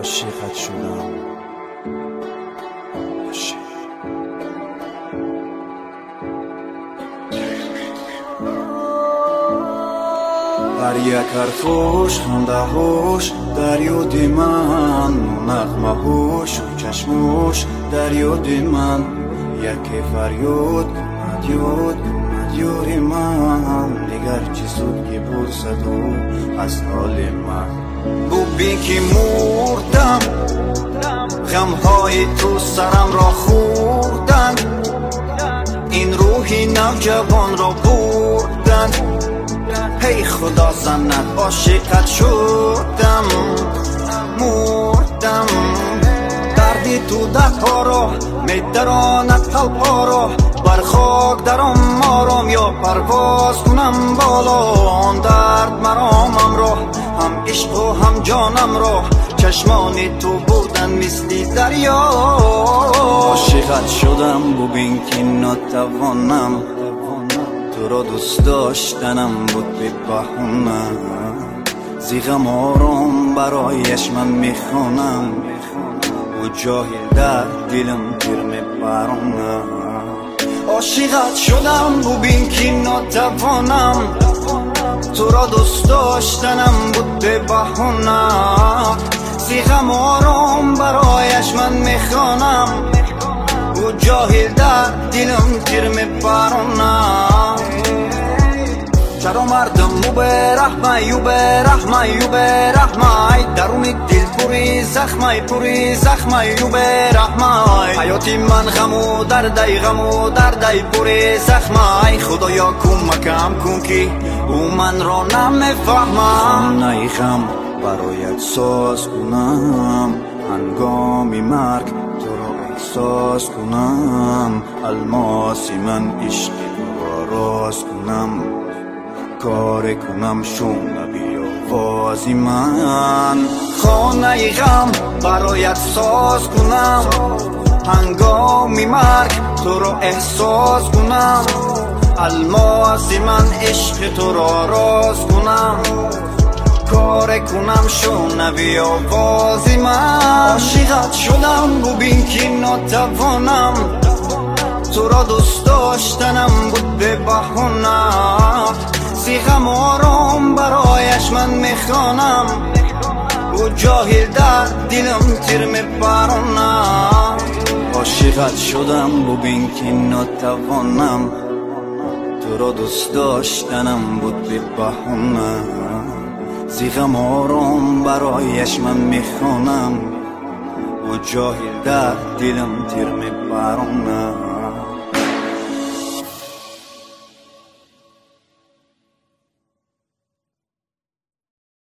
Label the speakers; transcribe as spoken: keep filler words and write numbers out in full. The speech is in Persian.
Speaker 1: عاشقت شدم. عاشق. هر یک حرفش خنده هاش در یاد من، نغمه هاش و چشماش در یاد من. یکی فریاد کند یاد کند یار من، دیگر چی سود که پرسد او از حال من. گویی که مردم غمهای تو سرم را خوردن، این روحی نوجوان را بردن. هی خدا زند عاشقت شدم، مردم. دردی تو دهها را میدراند قلبها را، بر خاک درم آرام یا پرواز کنم بالا. آن درد مرامم را، هم عشق و هم جانم را، چشمان تو بودن مثل دریا. عاشقت شدم ببین که ناتوانم، تو را دوست داشتنم بود به بهونه. زیغم آرام برایش من میخوانم، و جاهل در دلم گیر میبرونه. عاشقت شدم ببین که ناتوانم، تو را دوست داشتنم بود به بهونه. زیغم آرام برایش من میخوانم، و جاهل در دلم گیر میبرونه. چرا مردم مو به رحمه یو به رحمه یو به رحمه، درون دل پوری زخمه پوری زخمه یو به رحمه. حیاتی من غم و دردی غم و دردی پوری زخمه. خدایا کمکم کن که او من را نمیفهمه. نه غم برایت ساز کنم، هنگام مرگ تو را احساس کنم. الماسی من عشق تو را راز کنم، کار کنم شونه بی آوازی من. خانه غم برایت ساز کنم، هنگام مرگ تو را احساس کنم. الماسی من عشق تو را راز کنم، کار کنم شونه بی آوازی من. عاشقت شدم ببین که ناتوانم، تو را دوست داشتنم بود به بهونه. زیغم آرام برایش من میخوانم، و جاهل در دلم تیر میبرونه. عاشقت شدم ببین که ناتوانم، تو را دوست داشتنم بود به بهونه. زیغم آرام برایش من میخوانم، و جاهل در دلم تیر میبرونه.